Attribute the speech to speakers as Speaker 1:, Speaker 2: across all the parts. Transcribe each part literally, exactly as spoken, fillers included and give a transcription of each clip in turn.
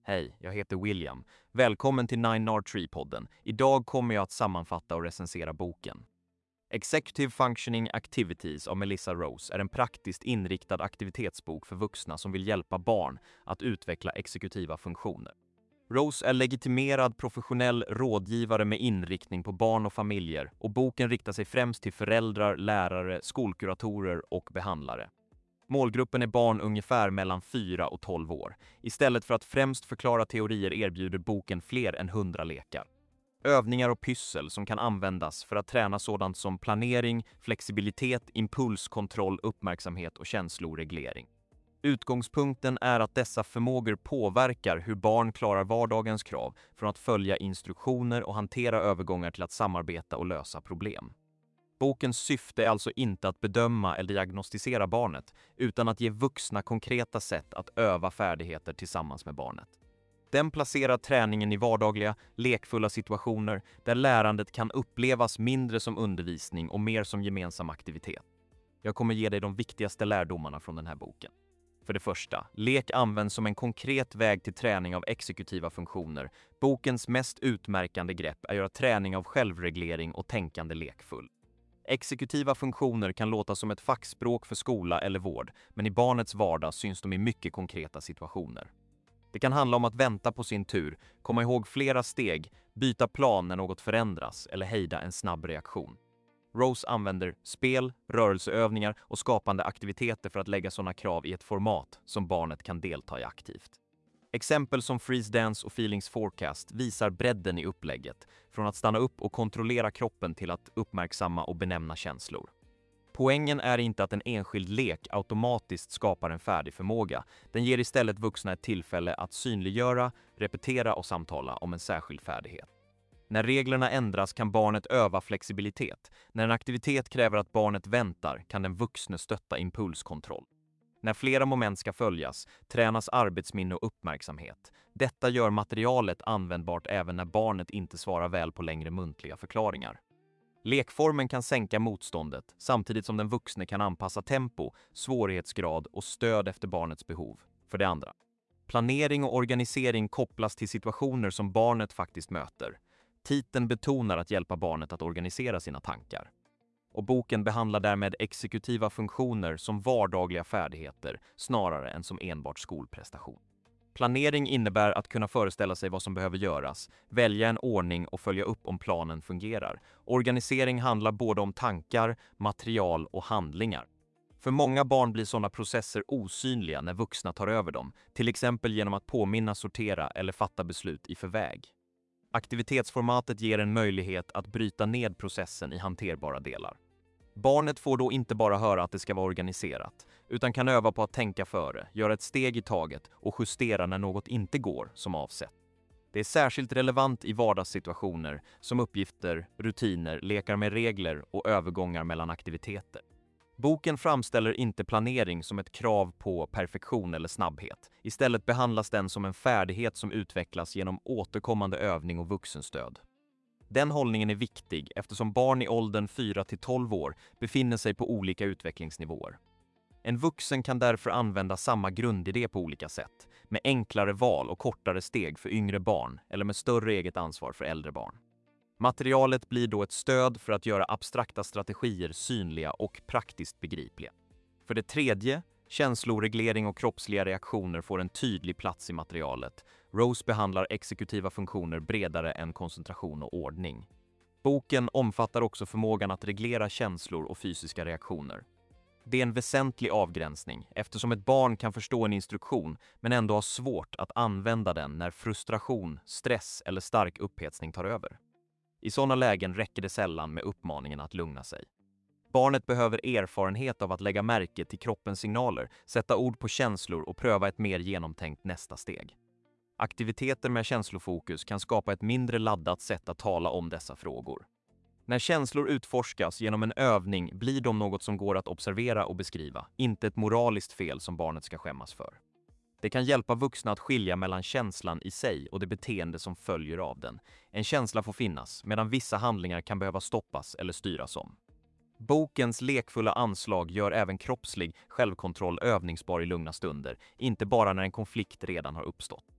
Speaker 1: Hej, jag heter William. Välkommen till Nine R Tree-podden. Idag kommer jag att sammanfatta och recensera boken. Executive Functioning Activities av Melissa Rose är en praktiskt inriktad aktivitetsbok för vuxna som vill hjälpa barn att utveckla exekutiva funktioner. Rose är legitimerad professionell rådgivare med inriktning på barn och familjer och boken riktar sig främst till föräldrar, lärare, skolkuratorer och behandlare. Målgruppen är barn ungefär mellan fyra och tolv år. Istället för att främst förklara teorier erbjuder boken fler än hundra lekar. Övningar och pyssel som kan användas för att träna sådant som planering, flexibilitet, impulskontroll, uppmärksamhet och känsloreglering. Utgångspunkten är att dessa förmågor påverkar hur barn klarar vardagens krav från att följa instruktioner och hantera övergångar till att samarbeta och lösa problem. Bokens syfte är alltså inte att bedöma eller diagnostisera barnet, utan att ge vuxna konkreta sätt att öva färdigheter tillsammans med barnet. Den placerar träningen i vardagliga, lekfulla situationer där lärandet kan upplevas mindre som undervisning och mer som gemensam aktivitet. Jag kommer ge dig de viktigaste lärdomarna från den här boken. För det första, lek används som en konkret väg till träning av exekutiva funktioner. Bokens mest utmärkande grepp är att göra träning av självreglering och tänkande lekfull. Exekutiva funktioner kan låta som ett fackspråk för skola eller vård, men i barnets vardag syns de i mycket konkreta situationer. Det kan handla om att vänta på sin tur, komma ihåg flera steg, byta plan när något förändras eller hejda en snabb reaktion. Rose använder spel, rörelseövningar och skapande aktiviteter för att lägga sådana krav i ett format som barnet kan delta i aktivt. Exempel som Freeze Dance och Feelings Forecast visar bredden i upplägget, från att stanna upp och kontrollera kroppen till att uppmärksamma och benämna känslor. Poängen är inte att en enskild lek automatiskt skapar en färdig förmåga. Den ger istället vuxna ett tillfälle att synliggöra, repetera och samtala om en särskild färdighet. När reglerna ändras kan barnet öva flexibilitet. När en aktivitet kräver att barnet väntar kan den vuxne stötta impulskontroll. När flera moment ska följas, tränas arbetsminne och uppmärksamhet. Detta gör materialet användbart även när barnet inte svarar väl på längre muntliga förklaringar. Lekformen kan sänka motståndet, samtidigt som den vuxne kan anpassa tempo, svårighetsgrad och stöd efter barnets behov. För det andra, planering och organisering kopplas till situationer som barnet faktiskt möter. Titeln betonar att hjälpa barnet att organisera sina tankar. Och boken behandlar därmed exekutiva funktioner som vardagliga färdigheter snarare än som enbart skolprestation. Planering innebär att kunna föreställa sig vad som behöver göras, välja en ordning och följa upp om planen fungerar. Organisering handlar både om tankar, material och handlingar. För många barn blir sådana processer osynliga när vuxna tar över dem, till exempel genom att påminna, sortera eller fatta beslut i förväg. Aktivitetsformatet ger en möjlighet att bryta ned processen i hanterbara delar. Barnet får då inte bara höra att det ska vara organiserat, utan kan öva på att tänka före, göra ett steg i taget och justera när något inte går som avsett. Det är särskilt relevant i vardagssituationer som uppgifter, rutiner, lekar med regler och övergångar mellan aktiviteter. Boken framställer inte planering som ett krav på perfektion eller snabbhet. Istället behandlas den som en färdighet som utvecklas genom återkommande övning och vuxenstöd. Den hållningen är viktig eftersom barn i åldern fyra till tolv år befinner sig på olika utvecklingsnivåer. En vuxen kan därför använda samma grundidé på olika sätt, med enklare val och kortare steg för yngre barn eller med större eget ansvar för äldre barn. Materialet blir då ett stöd för att göra abstrakta strategier synliga och praktiskt begripliga. För det tredje, känsloreglering och kroppsliga reaktioner får en tydlig plats i materialet. Rose behandlar exekutiva funktioner bredare än koncentration och ordning. Boken omfattar också förmågan att reglera känslor och fysiska reaktioner. Det är en väsentlig avgränsning eftersom ett barn kan förstå en instruktion men ändå ha svårt att använda den när frustration, stress eller stark upphetsning tar över. I sådana lägen räcker det sällan med uppmaningen att lugna sig. Barnet behöver erfarenhet av att lägga märke till kroppens signaler, sätta ord på känslor och pröva ett mer genomtänkt nästa steg. Aktiviteter med känslofokus kan skapa ett mindre laddat sätt att tala om dessa frågor. När känslor utforskas genom en övning blir de något som går att observera och beskriva, inte ett moraliskt fel som barnet ska skämmas för. Det kan hjälpa vuxna att skilja mellan känslan i sig och det beteende som följer av den. En känsla får finnas, medan vissa handlingar kan behöva stoppas eller styras om. Bokens lekfulla anslag gör även kroppslig självkontroll övningsbar i lugna stunder, inte bara när en konflikt redan har uppstått.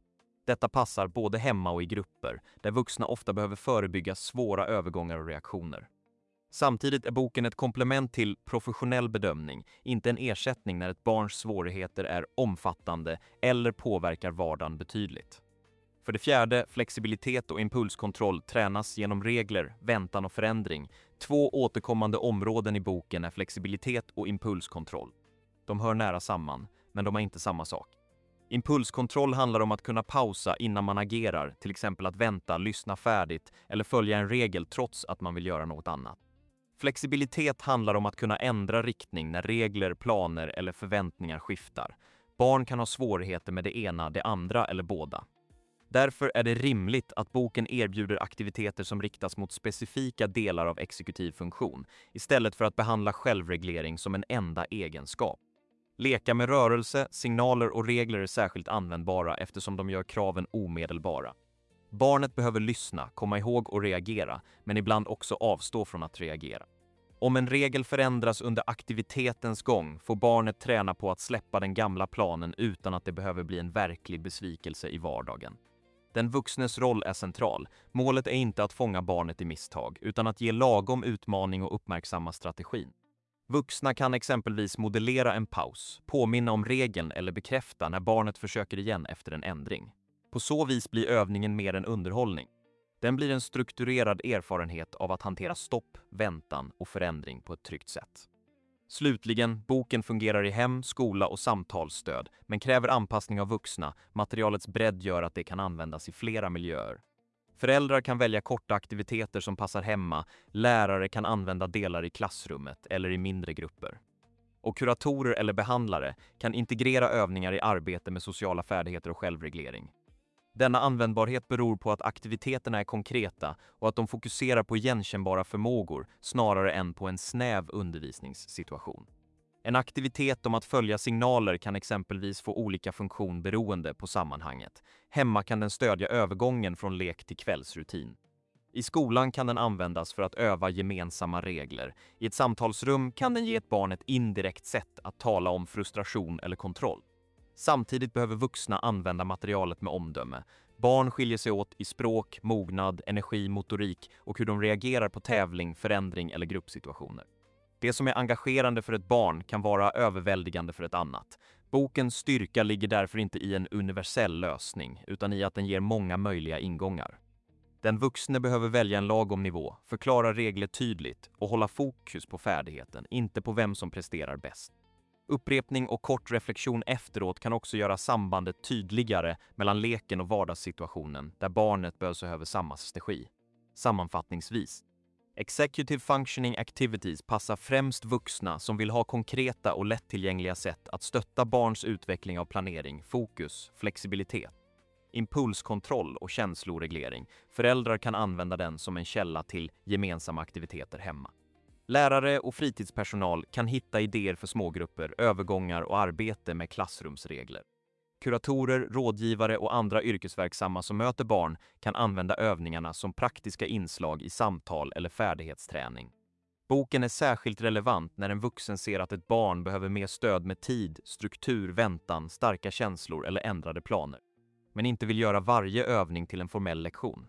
Speaker 1: Detta passar både hemma och i grupper, där vuxna ofta behöver förebygga svåra övergångar och reaktioner. Samtidigt är boken ett komplement till professionell bedömning, inte en ersättning när ett barns svårigheter är omfattande eller påverkar vardagen betydligt. För det fjärde, flexibilitet och impulskontroll tränas genom regler, väntan och förändring. Två återkommande områden i boken är flexibilitet och impulskontroll. De hör nära samman, men de är inte samma sak. Impulskontroll handlar om att kunna pausa innan man agerar, till exempel att vänta, lyssna färdigt eller följa en regel trots att man vill göra något annat. Flexibilitet handlar om att kunna ändra riktning när regler, planer eller förväntningar skiftar. Barn kan ha svårigheter med det ena, det andra eller båda. Därför är det rimligt att boken erbjuder aktiviteter som riktas mot specifika delar av exekutiv funktion, istället för att behandla självreglering som en enda egenskap. Leka med rörelse, signaler och regler är särskilt användbara eftersom de gör kraven omedelbara. Barnet behöver lyssna, komma ihåg och reagera, men ibland också avstå från att reagera. Om en regel förändras under aktivitetens gång får barnet träna på att släppa den gamla planen utan att det behöver bli en verklig besvikelse i vardagen. Den vuxnes roll är central. Målet är inte att fånga barnet i misstag, utan att ge lagom utmaning och uppmärksamma strategin. Vuxna kan exempelvis modellera en paus, påminna om regeln eller bekräfta när barnet försöker igen efter en ändring. På så vis blir övningen mer en underhållning. Den blir en strukturerad erfarenhet av att hantera stopp, väntan och förändring på ett tryggt sätt. Slutligen, boken fungerar i hem, skola och samtalsstöd, men kräver anpassning av vuxna. Materialets bredd gör att det kan användas i flera miljöer. Föräldrar kan välja korta aktiviteter som passar hemma, lärare kan använda delar i klassrummet eller i mindre grupper. Och kuratorer eller behandlare kan integrera övningar i arbete med sociala färdigheter och självreglering. Denna användbarhet beror på att aktiviteterna är konkreta och att de fokuserar på igenkännbara förmågor snarare än på en snäv undervisningssituation. En aktivitet om att följa signaler kan exempelvis få olika funktion beroende på sammanhanget. Hemma kan den stödja övergången från lek till kvällsrutin. I skolan kan den användas för att öva gemensamma regler. I ett samtalsrum kan den ge ett barn ett indirekt sätt att tala om frustration eller kontroll. Samtidigt behöver vuxna använda materialet med omdöme. Barn skiljer sig åt i språk, mognad, energi, motorik och hur de reagerar på tävling, förändring eller gruppsituationer. Det som är engagerande för ett barn kan vara överväldigande för ett annat. Bokens styrka ligger därför inte i en universell lösning, utan i att den ger många möjliga ingångar. Den vuxne behöver välja en lagom nivå, förklara regler tydligt och hålla fokus på färdigheten, inte på vem som presterar bäst. Upprepning och kort reflektion efteråt kan också göra sambandet tydligare mellan leken och vardagssituationen där barnet bör se över samma strategi. Sammanfattningsvis. Executive Functioning Activities passar främst vuxna som vill ha konkreta och lättillgängliga sätt att stötta barns utveckling av planering, fokus, flexibilitet, impulskontroll och känsloreglering. Föräldrar kan använda den som en källa till gemensamma aktiviteter hemma. Lärare och fritidspersonal kan hitta idéer för smågrupper, övergångar och arbete med klassrumsregler. Kuratorer, rådgivare och andra yrkesverksamma som möter barn kan använda övningarna som praktiska inslag i samtal eller färdighetsträning. Boken är särskilt relevant när en vuxen ser att ett barn behöver mer stöd med tid, struktur, väntan, starka känslor eller ändrade planer, men inte vill göra varje övning till en formell lektion.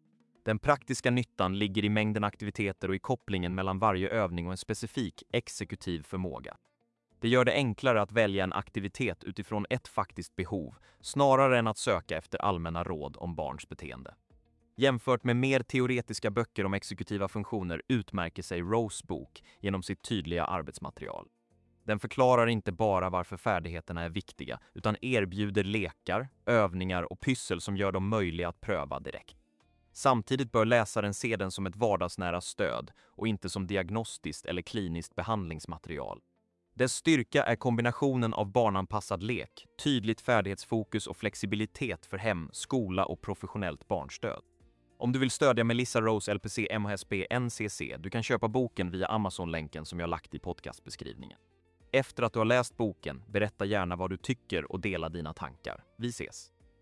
Speaker 1: Den praktiska nyttan ligger i mängden aktiviteter och i kopplingen mellan varje övning och en specifik exekutiv förmåga. Det gör det enklare att välja en aktivitet utifrån ett faktiskt behov, snarare än att söka efter allmänna råd om barns beteende. Jämfört med mer teoretiska böcker om exekutiva funktioner utmärker sig Rose bok genom sitt tydliga arbetsmaterial. Den förklarar inte bara varför färdigheterna är viktiga, utan erbjuder lekar, övningar och pyssel som gör dem möjliga att pröva direkt. Samtidigt bör läsaren se den som ett vardagsnära stöd och inte som diagnostiskt eller kliniskt behandlingsmaterial. Dess styrka är kombinationen av barnanpassad lek, tydligt färdighetsfokus och flexibilitet för hem, skola och professionellt barnstöd. Om du vill stödja Melissa Rose L P C M H S B N C C, du kan köpa boken via Amazon-länken som jag lagt i podcastbeskrivningen. Efter att du har läst boken, berätta gärna vad du tycker och dela dina tankar. Vi ses!